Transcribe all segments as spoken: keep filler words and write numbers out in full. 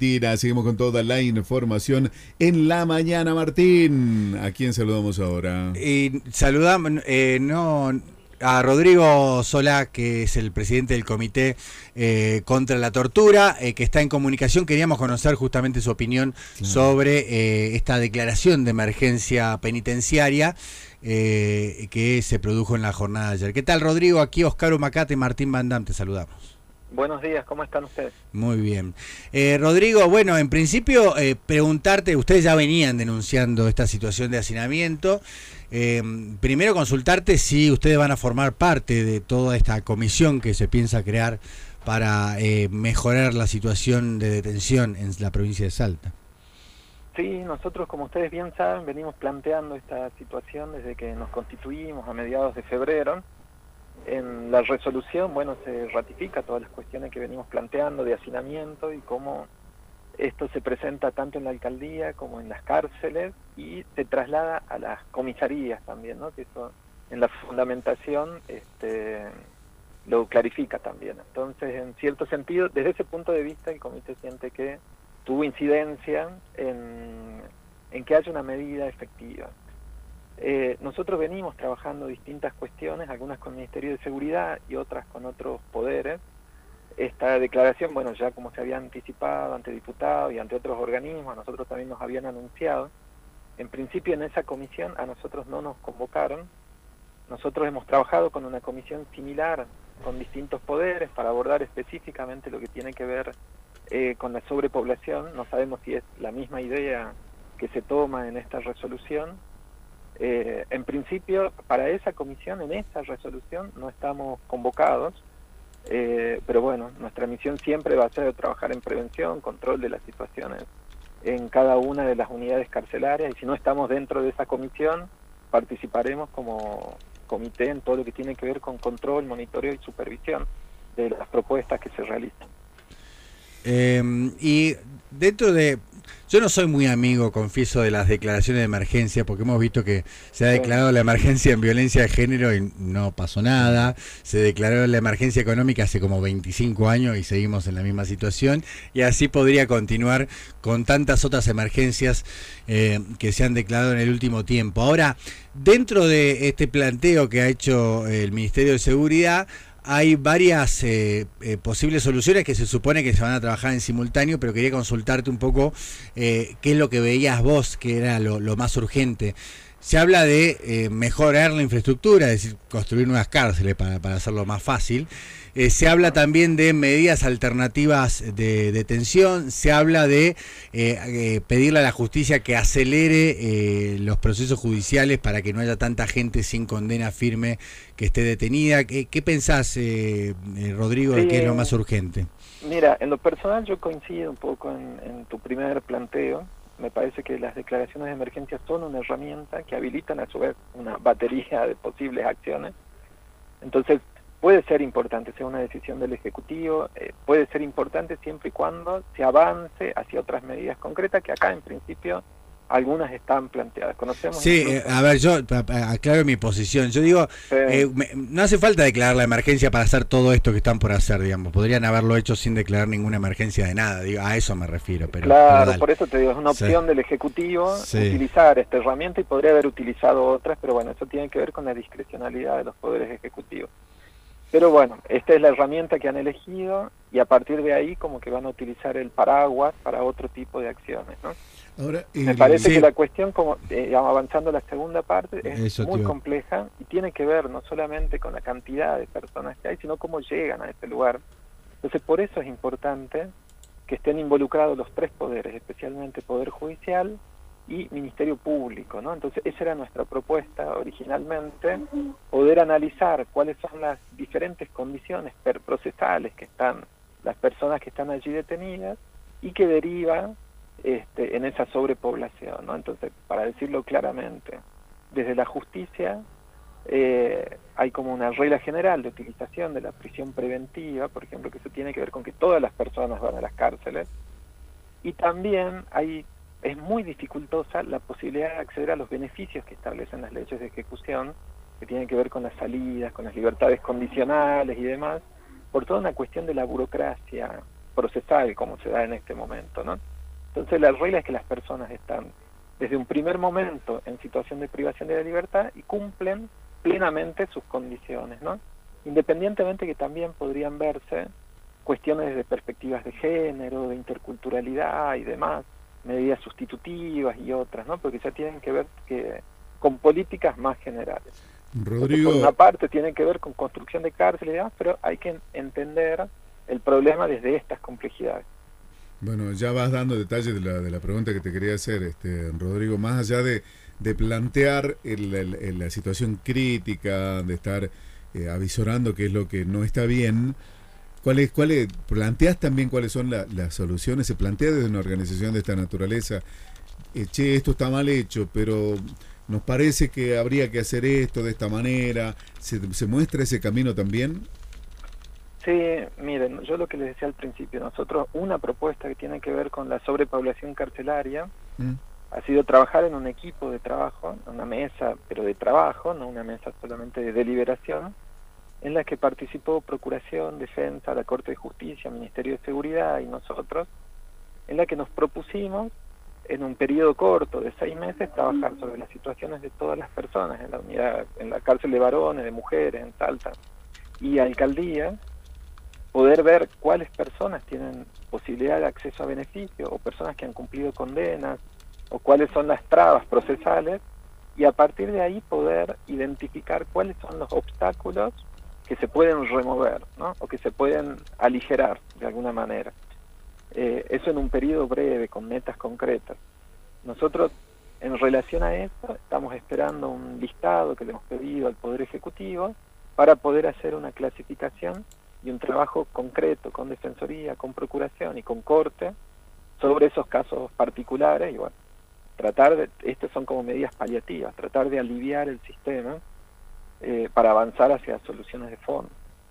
Argentina. Seguimos con toda la información en la mañana, Martín. ¿A quién saludamos ahora? Y saludamos, eh, no, a Rodrigo Solá, que es el presidente del Comité eh, contra la Tortura, eh, que está en comunicación. Queríamos conocer justamente su opinión claro. sobre eh, esta declaración de emergencia penitenciaria eh, que se produjo en la jornada de ayer. ¿Qué tal, Rodrigo? Aquí Oscar Humacate y Martín Van Dam, te saludamos. Buenos días, ¿cómo están ustedes? Muy bien. Eh, Rodrigo, bueno, en principio eh, preguntarte, ustedes ya venían denunciando esta situación de hacinamiento. Eh, primero consultarte si ustedes van a formar parte de toda esta comisión que se piensa crear para eh, mejorar la situación de detención en la provincia de Salta. Sí, nosotros, como ustedes bien saben, venimos planteando esta situación desde que nos constituimos a mediados de febrero. En la resolución, bueno, se ratifica todas las cuestiones que venimos planteando de hacinamiento y cómo esto se presenta tanto en la alcaldía como en las cárceles y se traslada a las comisarías también, ¿no? Que eso en la fundamentación este, lo clarifica también. Entonces, en cierto sentido, desde ese punto de vista, el comité siente que tuvo incidencia en, en que haya una medida efectiva. Eh, nosotros venimos trabajando distintas cuestiones, algunas con el Ministerio de Seguridad y otras con otros poderes. Esta declaración, bueno, ya como se había anticipado ante diputados y ante otros organismos, a nosotros también nos habían anunciado. En principio en esa comisión a nosotros no nos convocaron. Nosotros hemos trabajado con una comisión similar con distintos poderes para abordar específicamente lo que tiene que ver eh, con la sobrepoblación. No sabemos si es la misma idea que se toma en esta resolución. Eh, en principio, para esa comisión, en esa resolución, no estamos convocados, eh, pero bueno, nuestra misión siempre va a ser trabajar en prevención, control de las situaciones en cada una de las unidades carcelarias, y si no estamos dentro de esa comisión, participaremos como comité en todo lo que tiene que ver con control, monitoreo y supervisión de las propuestas que se realizan. Eh, y dentro de... Yo no soy muy amigo, confieso, de las declaraciones de emergencia, porque hemos visto que se ha declarado la emergencia en violencia de género y no pasó nada. Se declaró la emergencia económica hace como veinticinco años y seguimos en la misma situación. Y así podría continuar con tantas otras emergencias eh, que se han declarado en el último tiempo. Ahora, dentro de este planteo que ha hecho el Ministerio de Seguridad, hay varias eh, eh, posibles soluciones que se supone que se van a trabajar en simultáneo, pero quería consultarte un poco eh, qué es lo que veías vos que era lo, lo más urgente. Se habla de eh, mejorar la infraestructura, es decir, construir nuevas cárceles para, para hacerlo más fácil. Eh, se habla también de medidas alternativas de detención, se habla de eh, eh, pedirle a la justicia que acelere eh, los procesos judiciales para que no haya tanta gente sin condena firme que esté detenida. ¿Qué, qué pensás, eh, eh, Rodrigo, de sí, qué es lo más urgente? Mira, en lo personal yo coincido un poco en, en tu primer planteo. Me parece que las declaraciones de emergencia son una herramienta que habilitan a su vez una batería de posibles acciones. Entonces, puede ser importante, sea una decisión del Ejecutivo, eh, puede ser importante siempre y cuando se avance hacia otras medidas concretas que acá en principio algunas están planteadas. Conocemos. Sí, eh, a ver, yo aclaro mi posición. Yo digo, sí. eh, me, no hace falta declarar la emergencia para hacer todo esto que están por hacer, digamos. Podrían haberlo hecho sin declarar ninguna emergencia de nada. Digo, a eso me refiero. Pero, claro, pero por eso te digo, es una opción sí. del Ejecutivo sí. utilizar esta herramienta y podría haber utilizado otras, pero bueno, eso tiene que ver con la discrecionalidad de los poderes ejecutivos. Pero bueno, esta es la herramienta que han elegido y a partir de ahí como que van a utilizar el paraguas para otro tipo de acciones, ¿no? Ahora, eh, Me parece sí. que la cuestión, como eh, avanzando a la segunda parte, es Eso, muy tío. compleja y tiene que ver no solamente con la cantidad de personas que hay, sino cómo llegan a ese lugar. Entonces, por eso es importante que estén involucrados los tres poderes, especialmente Poder Judicial y Ministerio Público, ¿no? Entonces, esa era nuestra propuesta originalmente, poder analizar cuáles son las diferentes condiciones procesales que están las personas que están allí detenidas y que derivan Este, en esa sobrepoblación, ¿no? Entonces, para decirlo claramente, desde la justicia eh, hay como una regla general de utilización de la prisión preventiva, por ejemplo, que eso tiene que ver con que todas las personas van a las cárceles, y también hay es muy dificultosa la posibilidad de acceder a los beneficios que establecen las leyes de ejecución, que tienen que ver con las salidas, con las libertades condicionales y demás, por toda una cuestión de la burocracia procesal como se da en este momento, ¿no? Entonces la regla es que las personas están desde un primer momento en situación de privación de la libertad y cumplen plenamente sus condiciones, ¿no? Independientemente que también podrían verse cuestiones de perspectivas de género, de interculturalidad y demás, medidas sustitutivas y otras, ¿no? Porque ya tienen que ver que con políticas más generales. Rodrigo, por una parte tiene que ver con construcción de cárceles y demás, pero hay que entender el problema desde estas complejidades. bueno, ya vas dando detalles de la, de la pregunta que te quería hacer, este, Rodrigo, más allá de, de plantear el, el, el, la situación crítica, de estar eh, avisorando qué es lo que no está bien, ¿cuáles, cuáles, planteas también cuáles son la, las soluciones? ¿Se plantea desde una organización de esta naturaleza? Eh, che, esto está mal hecho, pero nos parece que habría que hacer esto de esta manera. ¿Se, se muestra ese camino también? Sí, miren, yo lo que les decía al principio, nosotros una propuesta que tiene que ver con la sobrepoblación carcelaria ¿Mm? ha sido trabajar en un equipo de trabajo, una mesa, pero de trabajo, no una mesa solamente de deliberación, en la que participó Procuración, Defensa, la Corte de Justicia, Ministerio de Seguridad y nosotros, en la que nos propusimos en un periodo corto de seis meses trabajar sobre las situaciones de todas las personas en la unidad, en la cárcel de varones, de mujeres, en Salta y alcaldía, poder ver cuáles personas tienen posibilidad de acceso a beneficios o personas que han cumplido condenas o cuáles son las trabas procesales y a partir de ahí poder identificar cuáles son los obstáculos que se pueden remover, ¿no? O que se pueden aligerar de alguna manera. Eh, eso en un periodo breve, con metas concretas. Nosotros, en relación a eso, estamos esperando un listado que le hemos pedido al Poder Ejecutivo para poder hacer una clasificación y un trabajo concreto con Defensoría, con Procuración y con Corte sobre esos casos particulares y bueno, tratar de, estas son como medidas paliativas, tratar de aliviar el sistema eh, para avanzar hacia soluciones de fondo.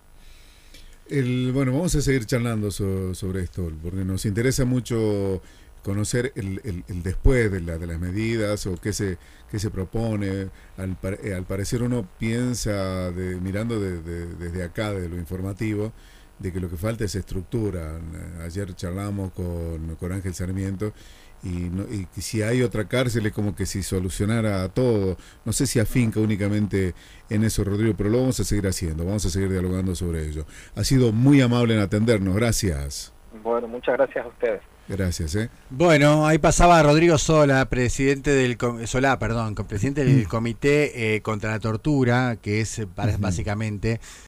El, bueno, vamos a seguir charlando so, sobre esto, porque nos interesa mucho conocer el, el, el después de, la, de las medidas o qué se, qué se propone. Al, eh, al parecer uno piensa, de, mirando de, de, desde acá, de lo informativo, de que lo que falta es estructura. Ayer charlamos con, con Ángel Sarmiento y, no, y si hay otra cárcel es como que si solucionara todo. No sé si afinca únicamente en eso, Rodrigo, pero lo vamos a seguir haciendo, vamos a seguir dialogando sobre ello. Ha sido muy amable en atendernos, gracias. Bueno, muchas gracias a ustedes. Gracias, ¿eh? Bueno, ahí pasaba Rodrigo Sola, presidente del Solá, perdón, presidente del Comité eh, contra la Tortura, que es para, uh-huh. básicamente